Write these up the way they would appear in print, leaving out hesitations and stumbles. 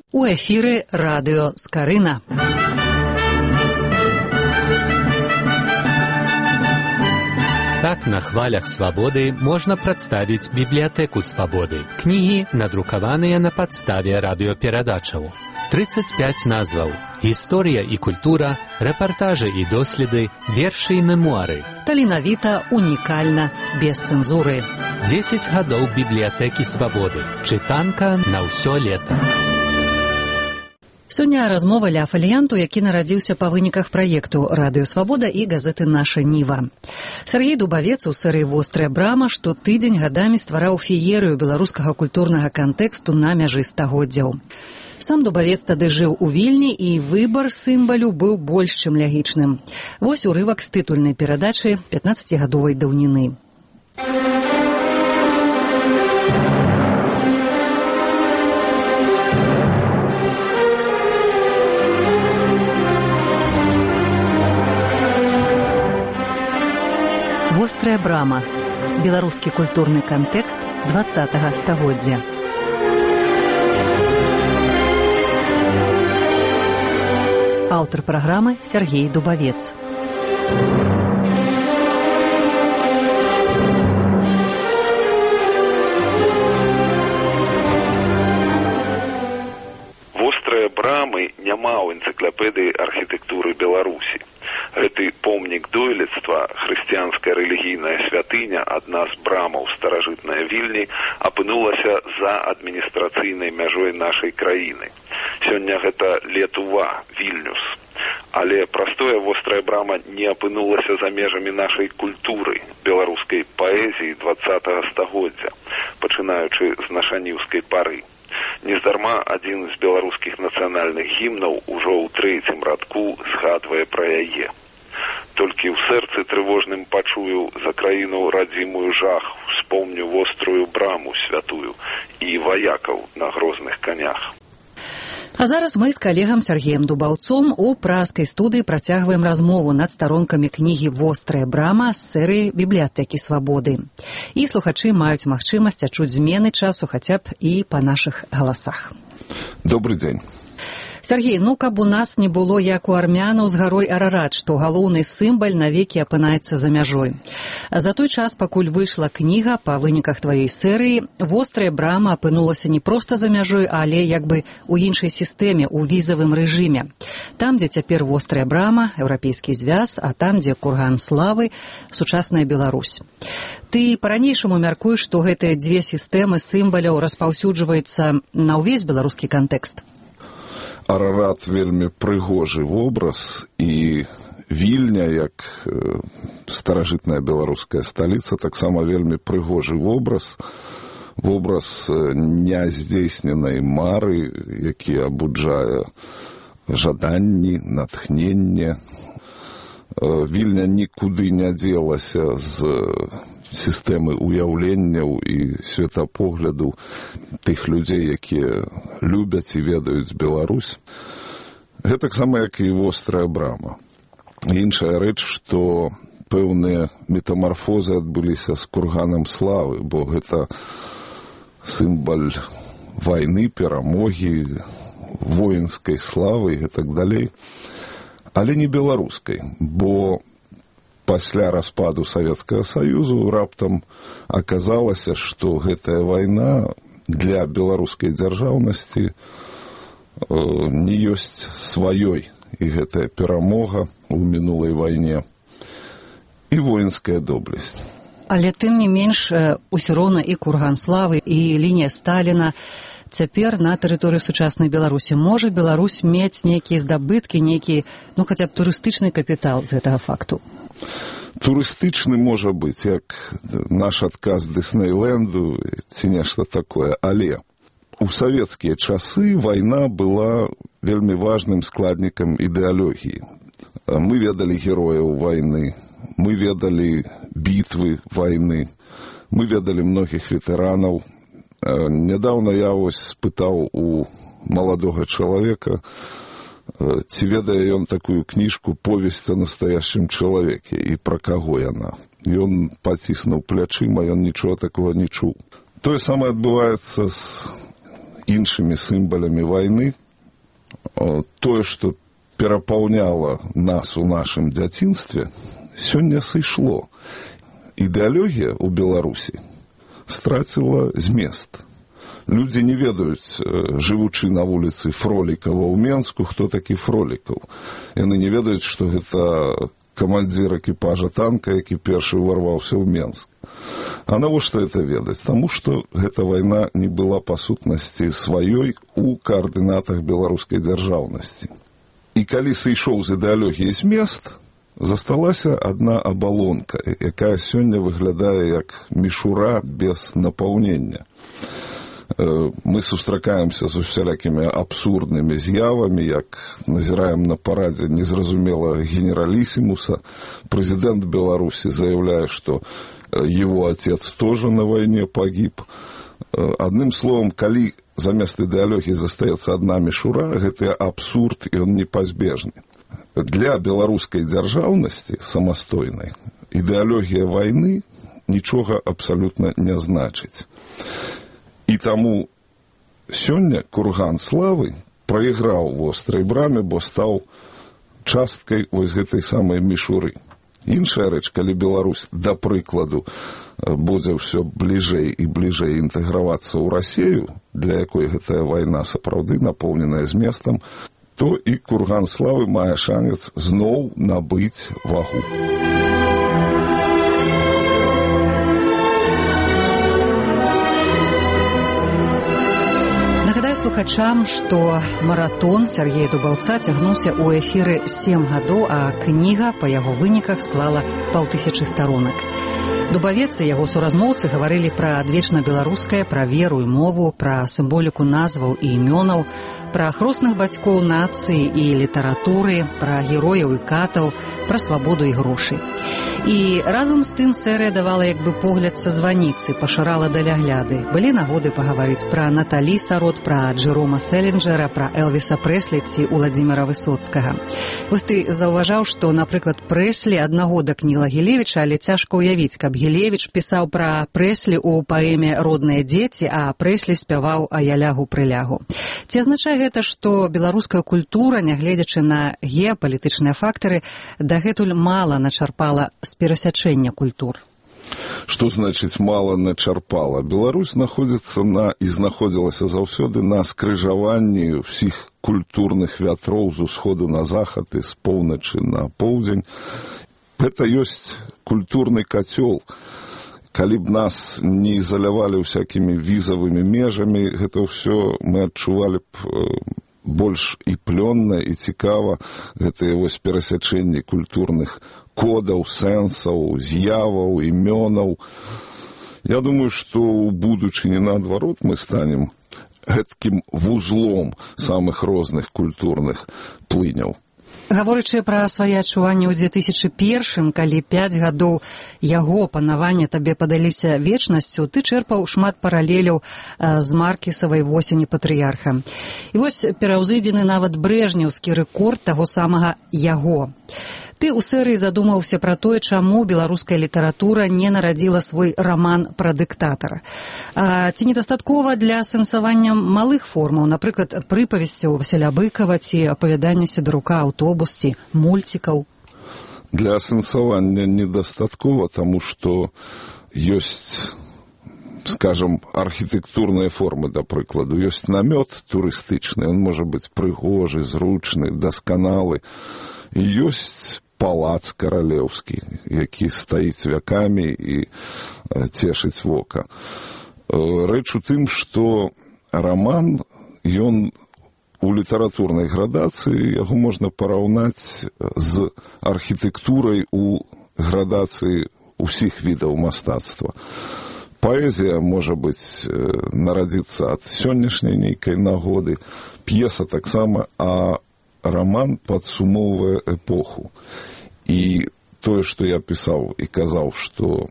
У эфіры радыё Скарына. Так на хвалях свабоды можна прадставіць бібліятэку свабоды. Кнігі, надрукаваныя на падставе радыёперадачаў. 35 назваў. Гісторыя і культура, рэпартажы і доследы, вершы і мемуары. Таленавіта, унікальна, без цэнзуры. 10 гадоў бібліятэкі свабоды. Чытанка на ўсё лета. Сёння размова ля фаліянту, які нарадзіўся па выніках праекту «Радыё Свабода» і газеты «Наша Ніва». Сяргей Дубавец у серыі «Вострая брама» штотыдзень гадамі ствараў феерыю беларускага культурнага кантэксту на мяжы стагоддзяў. Сам Дубавец тады жыў у Вільні, і выбар сімвалю быў больш чым лягічным. Вось урывак з тытульнай перадачы 15-гадовай даўніны. «Вострая брама» – беларускі культурны кантэкст 20-го стагоддзя. Аўтар праграмы Сяргей Дубавец. «Вострыя брамы» няма ў энцыклапедыі архітэктуры Беларусі. Гэты помнік дойлідства, хрысціянская рэлігійная святыня, адна з брамаў старажытнай Вільні, апынулася за адміністрацыйнай мяжой нашай краіны. Сёння гэта Летува, Вільнюс. Але простая вострая брама не апынулася за межамі нашай культуры, беларускай паэзіі 20-го стагоддзя, пачынаючы з нашаніўскай пары. Нездарма адзін з беларускіх нацыянальных гімнаў ужо ў 3-м радку згадвае пра яе. Толькі ў сэрцы трывожным пачую за краіну радзімую жах, успомню вострую браму святую і ваякаў на грозных канях. А зараз мы з калегам Сяргеем Дубаўцом у празкай студыі працягваем размову над старонкамі кнігі «Вострая брама» з серыі «Бібліятэкі свабоды». І слухачы маюць магчымасць адчуць змены часу хаця б і па нашых галасах. Добрый дзень. Сяргей, каб у нас не было як у армянаў з гарой Арарат, што галоўны сімвал навекі апынаецца за мяжой. За той час, пакуль выйшла кніга па выніках тваёй серыі, «Вострая брама» апынулася не проста за мяжой, але як бы ў іншай сістэме, у візавым рэжыме. Там, дзе цяпер «Вострая брама», Еўрапейскі звяз, а там, дзе курган славы, сучасная Беларусь. Ты па-ранейшаму мяркуеш, што гэтыя дзве сістэмы сімваляў распаўсюджваюцца на ўвесь беларускі кантэкст? Арарат вельмі прыгожы вобраз, і Вільня, як старажытная беларуская сталіца, таксама вельмі прыгожы вобраз няздзейсненай мары, які абуджае жаданні, натхненне. Вільня нікуды не дзелася з сістэмы уяўленняў і светапогляду тых людзей, якія любяць і ведаюць Беларусь. Гэтаксама, як і «Вострая брама». Іншая рэч, што пэўныя метамарфозы адбыліся з курганам славы, бо гэта сімвал вайны, перамогі, воінскай славы і так далей, але не беларускай, бо пасля распаду Савецкага Саюзу раптам аказалася, што гэтая вайна для беларускай дзяржаўнасці не ёсць сваёй, і гэтая перамога ў мінулай вайне і воінская доблесць. Але тым не менш, усё роўна і курган славы, і лінія Сталіна цяпер на тэрыторыі сучаснай Беларусі. Можа Беларусь мець нейкія здабыткі, нейкі, хаця б турыстычны капітал з гэтага факту? Турыстычны можа быць, як наш адказ Дыснейленду ці нешта такое, але у савецкія часы вайна была вельмі важным складнікам ідэалогіі. Мы ведалі герояў вайны, мы ведалі бітвы вайны, мы ведалі многіх ветэранаў. Нядаўна я спытаў у маладога чалавека, ці ведае ён такую кніжку «Повесть о настоящем человеке» і пра каго яна. Ён паціснуў плячыма, ён нічога такого не чуў. Тое самае адбываецца з іншымі сімбалямі вайны. Тое, што перапаўняла нас у нашым дзяцінстве, сёння сышло. Ідэалогія ў Беларусі страціла змест. Людзі не ведаюць, жывучы на вуліцы Фролікава ў Менску, хто такі Фролікаў. Яны не ведаюць, што гэта камандзір экіпажа танка, які першы ўварваўся ў Менск. А навошта гэта ведаць? Таму што гэта вайна не была па сутнасці сваёй у каардынатах беларускай дзяржаўнасці. І калі сышоў з ідэалогіі змест, засталася адна абалонка, якая сёння выглядае як мішура без напаўнення. Мы сустракаемся з усялякімі абсурднымі з'явамі, як назіраем на парадзе незразумела генералісімуса. Прэзідэнт Беларусі заяўляе, што его отец тоже на войне погиб. Адным словом, калі замест ідэалогіі застаецца адна мішура, гэта абсурд, і он непазбежны. Для беларускай дзяржаўнасці самастойнай ідэалогія вайны нічога абсалютна не значыць. І таму сёння курган славы прайграў вострай браме, бо стаў часткай вось гэтай самай мішуры. Іншая рэч, калі Беларусь, да прыкладу, будзе ўсё бліжэй і бліжэй інтэгравацца ў Расію, для якой гэтая вайна сапраўды напоўненая зместам, то і курган славы мае шанец зноў набыць вагу. Нагадаю слухачам, што маратон Сергея Дубаўца цягнуўся ў эфіры 7 гадоў, а кніга па яго выніках склала 5000 старонак. Дубавец і яго суразмоўцы гаварылі пра адвечна беларускае, пра веру і мову, пра сімволіку назваў і імёнаў, пра хросных бацькоў нацыі і літаратуры, пра герояў і катаў, пра свабоду і грошы. І разам з тым серыя давала як бы погляд са званіцы, пашырала далягляды. Былі нагоды пагаварыць пра Наталі Сарот, пра Джерома Селінджера, пра Элвіса Прэслі ці Уладзіміра Высоцкага. Вось ты заўважаў, што, напрыклад, Прэслі аднагодак Ніла Гілевіча, але цяжка ўявіць, каб Гілевіч пісаў пра Прэслі ў паэме «Родныя дзеці», а Прэслі спяваў «А я лягу прылягу». Ці азначае гэта, што беларуская культура, нягледзячы на геапалітычныя фактары, дагэтуль мала начарпала з перасячэння культур? Што значыць мала начарпала? Беларусь знаходзіцца і знаходзілася заўсёды на скрыжаванні ўсіх культурных вятроў з усходу на захад і з поўначы на поўдзень. Гэта ёсць культурны кацёл. Калі б нас не ізалявалі ўсякімі візавымі межамі, гэта ўсё мы адчувалі б больш і плённа, і цікава. Гэтыя вось перасячэнні культурных кодаў, сэнсаў, з'яваў, імёнаў. Я думаю, што ў будучыні наадварот мы станем гэткім вузлом самых розных культурных плыняў. Гаворычы пра свае адчуванні ў 2001, калі 5 гадоў яго панавання табе падаліся вечнасцю, ты чэрпаў шмат паралеляў з Маркісавай «Восені патрыярха». І вось пераўзыдзены нават брэжнеўскі рэкорд таго самага яго. Ты ў серыі задумаўся пра тое, чаму беларуская літаратура не нарадзіла свой раман пра дыктатара. Ці недастаткова для сэнсавання малых формаў, напрыклад, прыпавесцяў Васіля Быкава ці апавядання Сідарука «Аўтобус» ці мульцікаў? Для сэнсавання недастаткова, таму што ёсць, скажам, архітэктурныя формы, да прыкладу. Ёсць намёт турыстычны, ён можа быць прыгожы, зручны, дасканалы. І ёсць палац каралеўскі, які стаіць вякамі і цешыць вока. Рэч у тым, што раман, ён у літаратурнай градацыі, яго можна параўнаць з архітэктурай у градацыі ўсіх відаў мастацтва. Паэзія, можа быць, нарадзіцца ад сённяшняй нейкай нагоды, п'еса таксама, а раман падсумоўвае эпоху. І тое, што я пісаў і казаў, што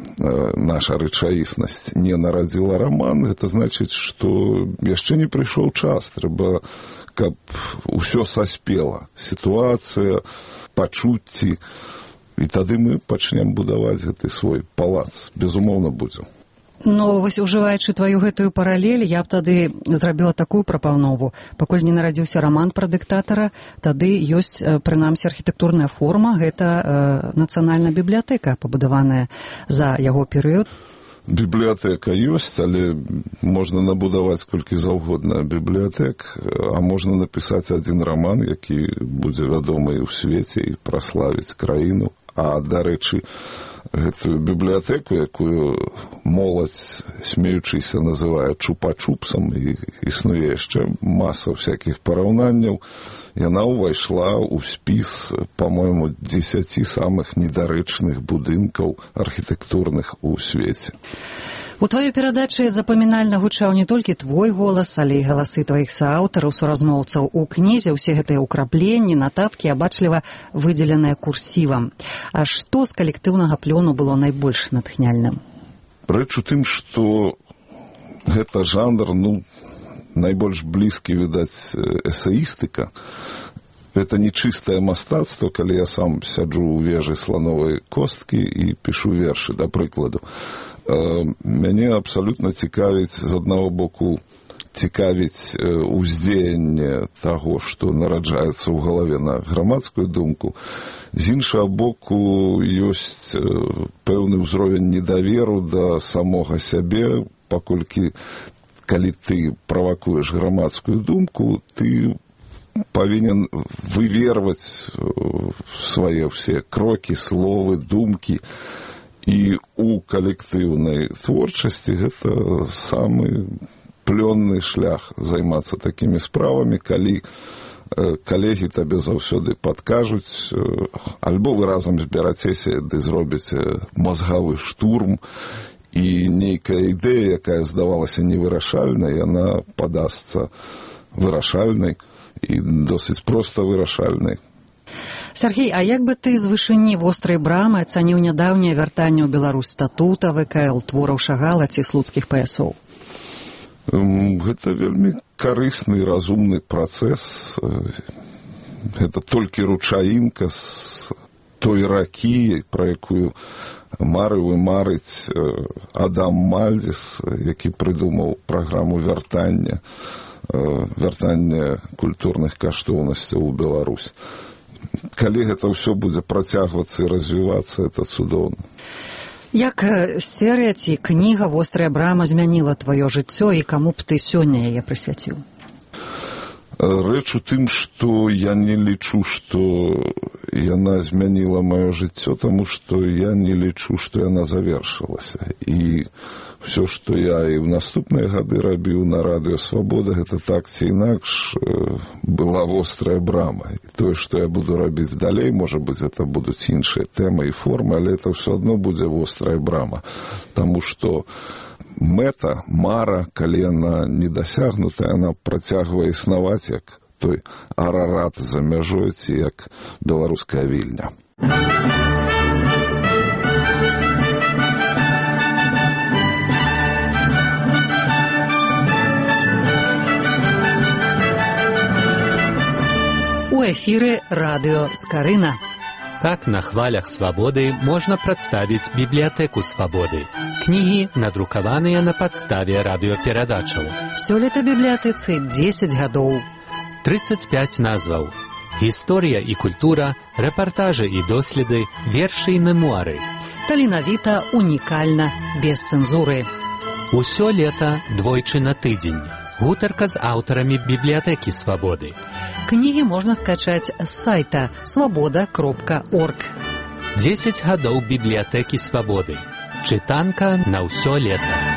наша рэчаіснасць не нарадзіла раман, гэта значыць, што яшчэ не прыйшоў час. Трэба, каб усё саспела. Сітуацыя, пачуцці. І тады мы пачнем будаваць гэты свой палац. Безумоўна, будзем. Ну, вось, ужываючы тваю гэтую паралель, я б тады зрабіла такую прапанову. Пакуль не нарадзіўся раман пра дыктатара, тады ёсць, прынамсі, архітэктурная форма, гэта нацыянальная бібліятэка, пабудаваная за яго перыяд. Бібліятэка ёсць, але можна набудаваць колькі заўгодна бібліятэк, а можна напісаць адзін раман, які будзе вядомы ў свеце і праславіць краіну. А, дарэчы, гэтую бібліятэку, якую моладзь, смеючыся, называе чупа-чупсам, і існуе яшчэ маса всякіх параўнанняў, яна ўвайшла ў спіс, па-мойму, 10 самых недарэчных будынкаў архітэктурных у свеце. У тваёй перадачы запамінальна гучаў не толькі твой голас, але і галасы тваіх сааўтараў, суразмоўцаў. У кнізе ўсе гэтыя ўкрапленні, нататкі абачліва выдзеленыя курсівам. А што з калектыўнага плёну было найбольш натхняльным? Рэч у тым, што гэта жанр, найбольш блізкі, відаць, эсеістыка. Гэта не чыстае мастацтва, калі я сам сяджу ў вежы слановай косткі і пішу вершы, да прыкладу. Мяне абсалютна цікавіць, з аднаго боку, цікавіць уздзеянне таго, што нараджаецца ў галаве на грамадскую думку. З іншага боку, ёсць пэўны ўзровень недаверу да самога сябе, паколькі, калі ты правакуеш грамадскую думку, ты павінен выверваць свае ўсе крокі, словы, думкі. І у калектыўнай творчасці гэта самы плённы шлях займацца такімі справамі, калі калегі табе заўсёды падкажуць, альбо вы разам зберацеся ды зробіце мазгавы штурм, і нейкая ідэя, якая здавалася невырашальнай, яна падасца вырашальнай і досыць проста вырашальнай. Сергей, а як бы ты з вышыні вострай брамы ацаніў нядаўняе вяртанне ў Беларусь статута, ВКЛ, твораў Шагала ці слуцкіх паясоў? Гэта вельмі карысны і разумны працэс. Гэта толькі ручаінка з той ракі, пра якую марыў і марыць Адам Мальдзіс, які прыдумаў праграму вяртання культурных каштоўнасцяў у Беларусь. Калі гэта ўсё будзе працягвацца і развівацца, это цудоўна. Як серыя ці кніга «Вострая брама» змяніла тваё жыццё і каму б ты сёння яе прысвяціў? Рэч у тым, што я не лічу, што яна змяніла маё жыццё, таму што я не лічу, што яна завершылася. І ўсё, што я і ў наступныя гады рабіў на радыё «Свабода», гэта так ці інакш была вострая брама. І тое, што я буду рабіць далей, можа быць, это будуць іншыя тэмы і формы, але это ўсё адно будзе вострая брама. Таму што мэта, мара, калі яна не дасягнута, яна працягвае існаваць, як той Арарат за мяжой ці як беларуская Вільня. У эфіры радыё «Скарына». Так на хвалях свабоды можна прадставіць бібліятэку свабоды. Кнігі надрукаваныя на падставе радыёперадачаў. Сёлета бібліятэцы 10 гадоў. 35 назваў. Гісторыя і культура, рэпартажы і доследы, вершы і мемуары. Таленавіта, унікальна, без цэнзуры. Усё лета двойчы на тыдзень. Гутарка з аўтарамі бібліятэкі свабоды. Кнігі можна скачаць з сайта свабода.орг. 10 гадоў бібліятэкі свабоды. Чытанка на ўсё лета.